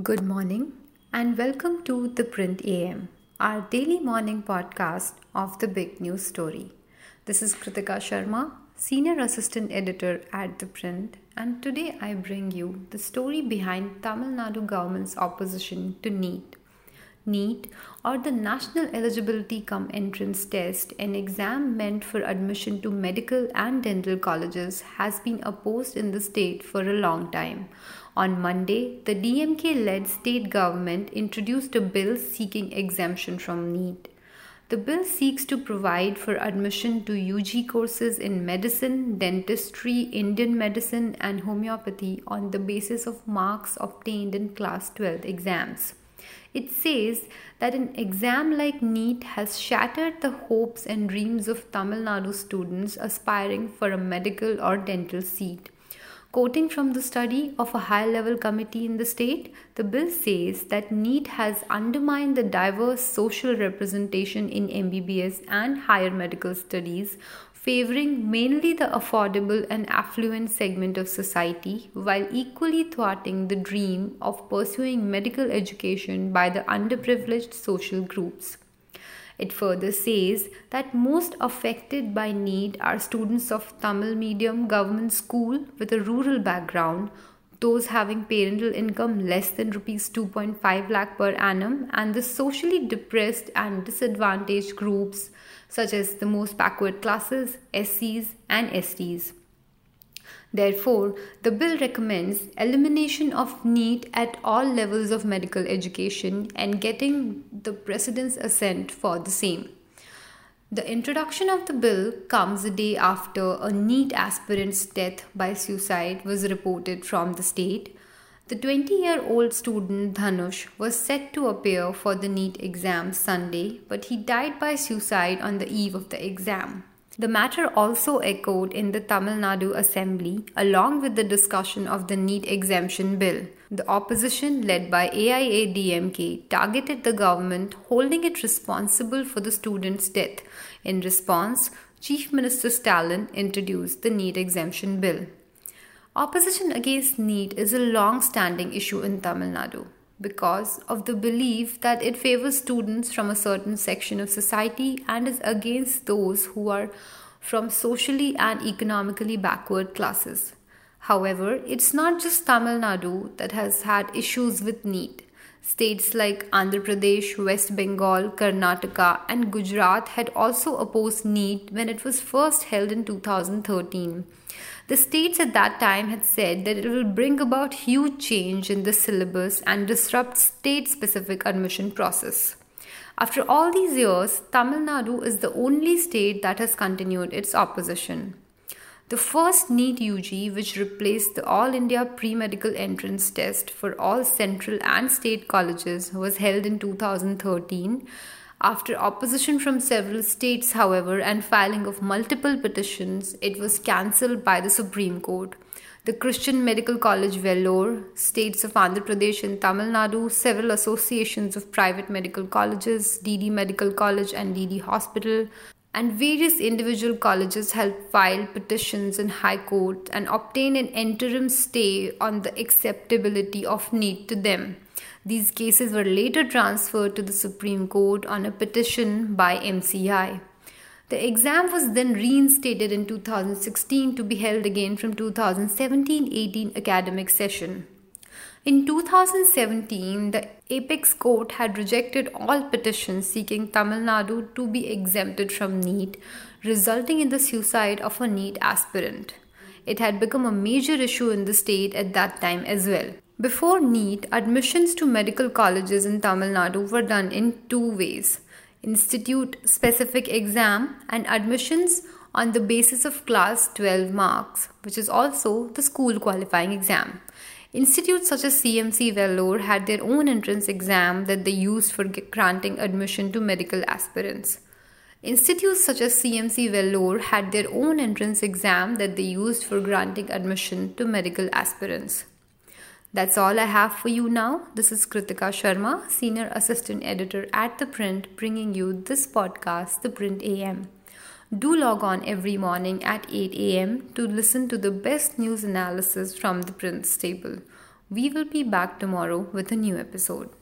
Good morning and welcome to The Print AM, our daily morning podcast of the big news story. This is Kritika Sharma, Senior Assistant Editor at The Print, and today I bring you the story behind Tamil Nadu government's opposition to NEET. NEET, or the National Eligibility Cum Entrance Test, an exam meant for admission to medical and dental colleges, has been opposed in the state for a long time. On Monday, the DMK-led state government introduced a bill seeking exemption from NEET. The bill seeks to provide for admission to UG courses in medicine, dentistry, Indian medicine, and homeopathy on the basis of marks obtained in Class 12 exams. It says that an exam like NEET has shattered the hopes and dreams of Tamil Nadu students aspiring for a medical or dental seat. Quoting from the study of a high-level committee in the state, the bill says that NEET has undermined the diverse social representation in MBBS and higher medical studies, favoring mainly the affordable and affluent segment of society, while equally thwarting the dream of pursuing medical education by the underprivileged social groups. It further says that most affected by NEET are students of Tamil medium government school with a rural background, those having parental income less than Rs 2.5 lakh per annum, and the socially depressed and disadvantaged groups such as the most backward classes, SCs and STs. Therefore, the bill recommends elimination of NEET at all levels of medical education and getting the President's assent for the same. The introduction of the bill comes a day after a NEET aspirant's death by suicide was reported from the state. The 20-year-old student Dhanush was set to appear for the NEET exam Sunday, but he died by suicide on the eve of the exam. The matter also echoed in the Tamil Nadu Assembly along with the discussion of the NEET exemption bill. The opposition led by AIADMK targeted the government, holding it responsible for the student's death. In response, Chief Minister Stalin introduced the NEET exemption bill. Opposition against NEET is a long-standing issue in Tamil Nadu because of the belief that it favors students from a certain section of society and is against those who are from socially and economically backward classes. However, it's not just Tamil Nadu that has had issues with NEET. States like Andhra Pradesh, West Bengal, Karnataka, and Gujarat had also opposed NEET when it was first held in 2013. The states at that time had said that it will bring about huge change in the syllabus and disrupt state-specific admission process. After all these years, Tamil Nadu is the only state that has continued its opposition. The first NEET UG, which replaced the All India Pre-Medical Entrance Test for all central and state colleges, was held in 2013. After opposition from several states, however, and filing of multiple petitions, it was cancelled by the Supreme Court. The Christian Medical College Vellore, states of Andhra Pradesh and Tamil Nadu, several associations of private medical colleges, DD Medical College and DD Hospital, and various individual colleges helped file petitions in High Court and obtain an interim stay on the acceptability of NEET to them. These cases were later transferred to the Supreme Court on a petition by MCI. The exam was then reinstated in 2016 to be held again from 2017-18 academic session. In 2017, the Apex Court had rejected all petitions seeking Tamil Nadu to be exempted from NEET, resulting in the suicide of a NEET aspirant. It had become a major issue in the state at that time as well. Before NEET, admissions to medical colleges in Tamil Nadu were done in two ways: institute-specific exam and admissions on the basis of Class 12 marks, which is also the school qualifying exam. Institutes such as CMC Vellore had their own entrance exam that they used for granting admission to medical aspirants. Institutes such as CMC Vellore had their own entrance exam that they used for granting admission to medical aspirants. That's all I have for you now. This is Kritika Sharma, Senior Assistant Editor at The Print, bringing you this podcast, The Print AM. Do log on every morning at 8 a.m. to listen to the best news analysis from the Print stable. We will be back tomorrow with a new episode.